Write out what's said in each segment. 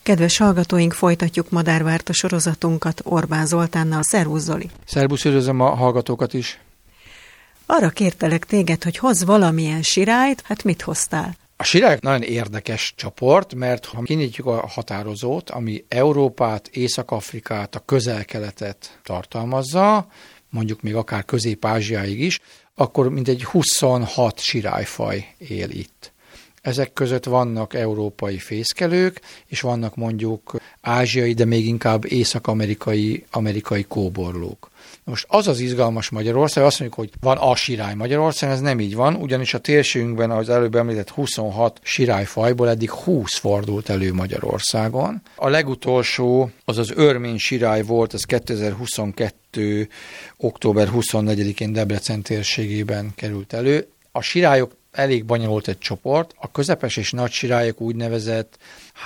Kedves hallgatóink, folytatjuk Madárvárta sorozatunkat Orbán Zoltánnal. Szervusz, Zoli! Szervusz, üdvözlöm a hallgatókat is! Arra kértelek téged, hogy hozz valamilyen sirályt, hát mit hoztál? A sirályok nagyon érdekes csoport, mert ha kinyitjuk a határozót, ami Európát, Észak-Afrikát, a Közel-Keletet tartalmazza, mondjuk még akár Közép-Ázsiáig is, akkor mintegy 26 sirályfaj él itt. Ezek között vannak európai fészkelők, és vannak mondjuk ázsiai, de még inkább észak-amerikai kóborlók. Most az az izgalmas Magyarország, azt mondjuk, hogy van a sirály Magyarországon, ez nem így van, ugyanis a térségünkben az előbb említett 26 sirályfajból eddig 20 fordult elő Magyarországon. A legutolsó az örmény sirály volt, ez 2022. október 24-én Debrecen térségében került elő. A sirályok elég bonyolult egy csoport, a közepes és nagy sirályok úgynevezett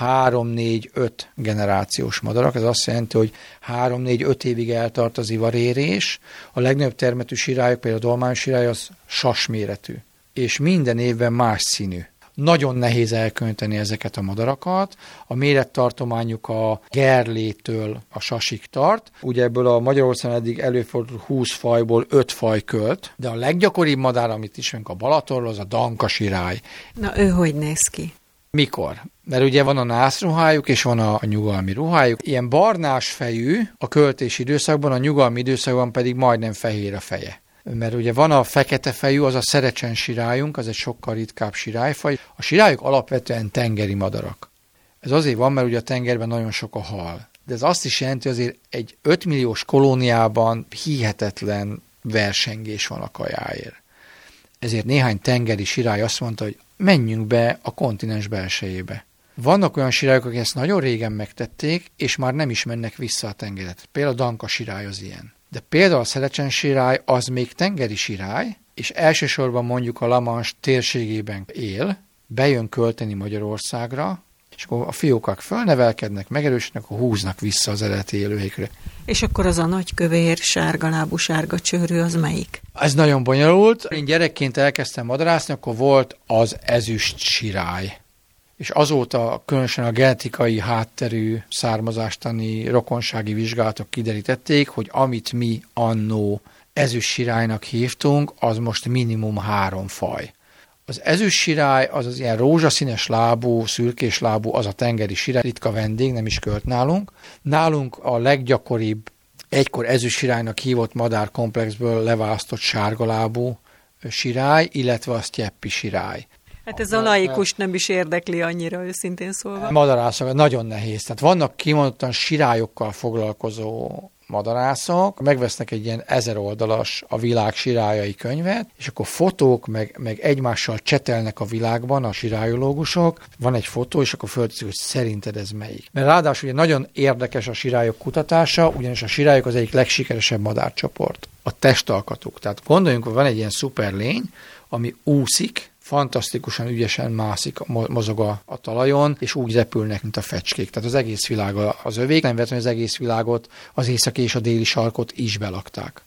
3-4-5 generációs madarak, ez azt jelenti, hogy 3-4-5 évig eltart az ivarérés, a legnagyobb termetű sirályok, például a dolmányos sirály az sasméretű, és minden évben más színű. Nagyon nehéz elkönteni ezeket a madarakat, a mérettartományuk a gerlétől a sasig tart. Ugye ebből a Magyarországon eddig előfordult 20 fajból 5 faj költ, de a leggyakoribb madár, amit ismerünk a Balatonról, az a danka sirály. Na, ő hogy néz ki? Mikor? Mert ugye van a nászruhájuk, és van a nyugalmi ruhájuk. Ilyen barnás fejű a költési időszakban, a nyugalmi időszakban pedig majdnem fehér a feje. Mert ugye van a fekete fejű, az a szerecsen sirályunk, az egy sokkal ritkább sirályfaj. A sirályok alapvetően tengeri madarak. Ez azért van, mert ugye a tengerben nagyon sok a hal. De ez azt is jelenti, hogy azért egy 5 milliós kolóniában hihetetlen versengés van a kajáért. Ezért néhány tengeri sirály azt mondta, hogy menjünk be a kontinens belsejébe. Vannak olyan sirályok, akik ezt nagyon régen megtették, és már nem is mennek vissza a tengeret. Például a danka sirály az ilyen. De például a szerecsen sirály az még tengeri sirály, és elsősorban mondjuk a La Manche térségében él, bejön költeni Magyarországra, és akkor a fiókák fölnevelkednek, megerősödnek, akkor húznak vissza az eredeti élőhelyükre. És akkor az a nagy kövér, sárgalábú, sárga csőrű, az melyik? Ez nagyon bonyolult. Én gyerekként elkezdtem madarászni, akkor volt az ezüst sirály. És azóta különösen a genetikai hátterű származástani rokonsági vizsgálatok kiderítették, hogy amit mi annó ezüst sirálynak hívtunk, az most minimum 3 faj. Az ezüst sirály az ilyen rózsaszínes lábú, szürkés lábú, az a tengeri sirály, ritka vendég, nem is költ nálunk. Nálunk a leggyakoribb egykor ezüst sirálynak hívott madárkomplexből leválasztott sárgalábú sirály, illetve a sztyeppi sirály. Hát ez a laikust nem is érdekli annyira, őszintén szólva. Madarászok nagyon nehéz. Tehát vannak kimondottan sirályokkal foglalkozó madarászok, megvesznek egy ilyen 1000 oldalas a világ sirályai könyvet, és akkor fotók, meg egymással csetelnek a világban a sirályológusok. Van egy fotó, és akkor fölteszik, hogy szerinted ez melyik. Mert ráadásul ugye nagyon érdekes a sirályok kutatása, ugyanis a sirályok az egyik legsikeresebb madárcsoport. A testalkatuk. Tehát gondoljunk, hogy van egy ilyen szuperlény, ami úszik, fantasztikusan ügyesen mászik, mozog a talajon, és úgy repülnek, mint a fecskék. Tehát az egész világ az övék, nem véletlenül az egész világot, az északi és a déli sarkot is belakták.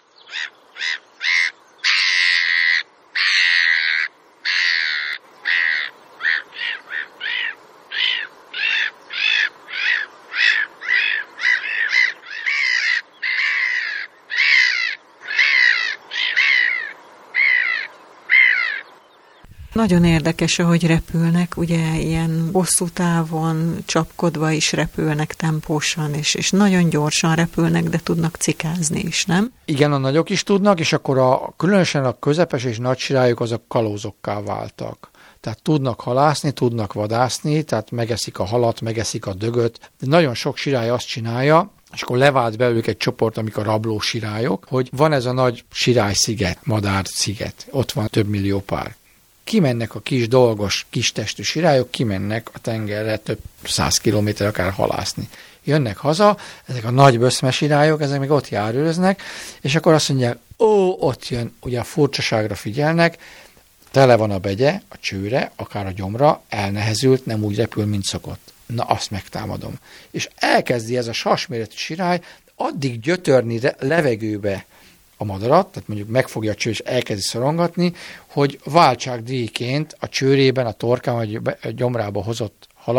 Nagyon érdekes, ahogy repülnek, ugye ilyen hosszú távon csapkodva is repülnek tempósan, és nagyon gyorsan repülnek, de tudnak cikázni is, nem? Igen, a nagyok is tudnak, és akkor különösen a közepes és nagy sirályok azok kalózokká váltak. Tehát tudnak halászni, tudnak vadászni, tehát megeszik a halat, megeszik a dögöt, de nagyon sok sirály azt csinálja, és akkor levált belőlük egy csoport, amik a rabló sirályok, hogy van ez a nagy szirály-sziget, madár-sziget, ott van több millió pár. Kimennek a kis dolgos, kis testű sirályok, kimennek a tengerre több 100 kilométer akár halászni. Jönnek haza, ezek a nagy böszmesirályok, ezek még ott járőröznek, és akkor azt mondják, ott jön, ugye a furcsaságra figyelnek, tele van a begye, a csőre, akár a gyomra, elnehezült, nem úgy repül, mint szokott. Na, azt megtámadom. És elkezdi ez a sasméretű sirály addig gyötörni levegőbe a madarat, tehát mondjuk megfogja a csőr és elkezdi szorongatni, hogy váltságdíjként a csőrében, a torkán vagy a gyomrába hozott halat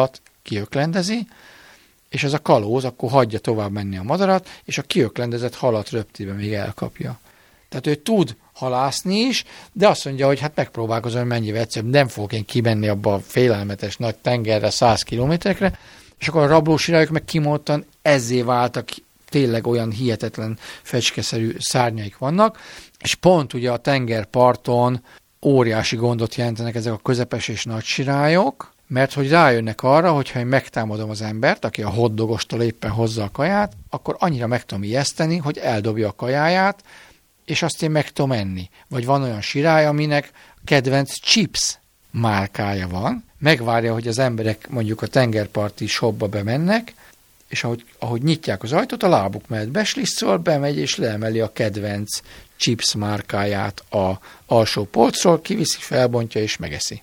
kiöklendezi, és ez a kalóz akkor hagyja tovább menni a madarat, és a kiöklendezett halat röptében még elkapja. Tehát ő tud halászni is, de azt mondja, hogy hát megpróbálkozom, hogy mennyivel egyszerűbb, nem fogok én kimenni abba a félelmetes nagy tengerre 100 kilométerekre, és akkor a rablósirályok meg kimondottan ezzé váltak, tényleg olyan hihetetlen fecskeszerű szárnyaik vannak, és pont ugye a tengerparton óriási gondot jelentenek ezek a közepes és nagy sirályok, mert hogy rájönnek arra, hogy ha én megtámadom az embert, aki a hotdogostól éppen hozza a kaját, akkor annyira meg tudom ijeszteni, hogy eldobja a kajáját, és azt én meg tudom enni. Vagy van olyan sirály, aminek kedvenc chips márkája van, megvárja, hogy az emberek mondjuk a tengerparti shopba bemennek, és ahogy nyitják az ajtót, a lábuk mellett beslisszol, bemegy és leemeli a kedvenc chips márkáját a alsó polcról, kiviszi, felbontja és megeszi.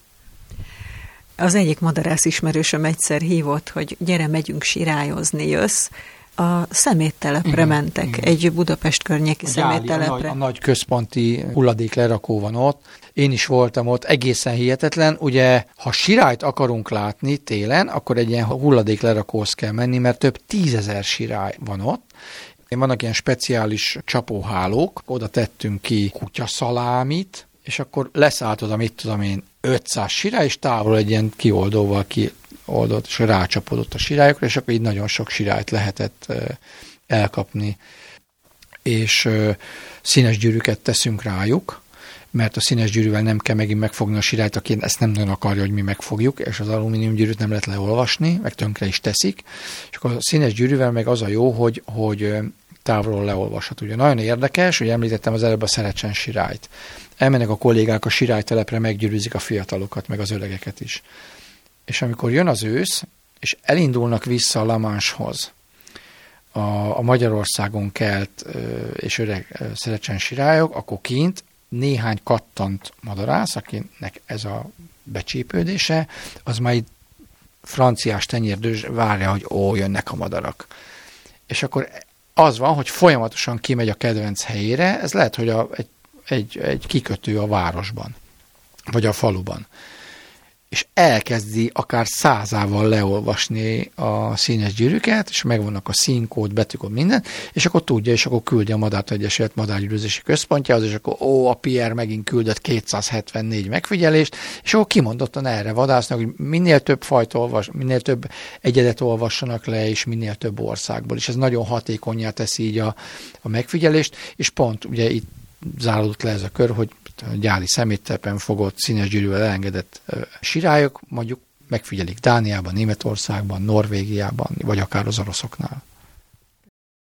Az egyik madarász ismerősöm egyszer hívott, hogy gyere, megyünk sirályozni, jössz. A szeméttelepre mentek, igen. Egy Budapest környéki szeméttelepre. A nagy központi hulladéklerakó van ott. Én is voltam ott, egészen hihetetlen. Ugye, ha sirályt akarunk látni télen, akkor egy ilyen hulladéklerakóhoz kell menni, mert több 10 000 sirály van ott. Vannak ilyen speciális csapóhálók, oda tettünk ki kutyaszalámit, és akkor leszállt oda, mit tudom én, 500 sirály, és távol egy ilyen kioldóval kioldott, és rácsapódott a sirályokra, és akkor így nagyon sok sirályt lehetett elkapni. És színes gyűrűket teszünk rájuk, mert a színes gyűrűvel nem kell megint megfogni a sirályt, aki ezt nem nagyon akarja, hogy mi megfogjuk, és az alumínium gyűrűt nem lehet leolvasni, meg tönkre is teszik. És akkor a színes gyűrűvel meg az a jó, hogy távolról leolvashat. Ugye nagyon érdekes, hogy említettem az előbb a Szerecsen sirályt. Elmennek a kollégák a sirálytelepre, meggyűrűzik a fiatalokat, meg az öregeket is. És amikor jön az ősz, és elindulnak vissza a La Manche-hoz, a Magyarországon kelt és öreg Szerecsen sirályok, akkor kint néhány kattant madarász, akinek ez a becsípődése, az majd franciás tenyérdős várja, hogy jönnek a madarak. És akkor az van, hogy folyamatosan kimegy a kedvenc helyére, ez lehet, hogy egy kikötő a városban, vagy a faluban. És elkezdi akár 100-ával leolvasni a színes gyűrűket, és megvannak a színkód, betűkód, minden, és akkor tudja, és akkor küldi a Madár Egyesület madárgyűrűzési központjához, és akkor a Pierre megint küldött 274 megfigyelést, és akkor kimondottan erre vadásznak, hogy minél több fajt minél több egyedet olvassanak le, és minél több országból. És ez nagyon hatékonnyá teszi így a megfigyelést, és pont ugye itt záródott le ez a kör, hogy a gyári szeméttelepen fogott színes gyűrűvel elengedett sirályok mondjuk megfigyelik Dániában, Németországban, Norvégiában, vagy akár az oroszoknál.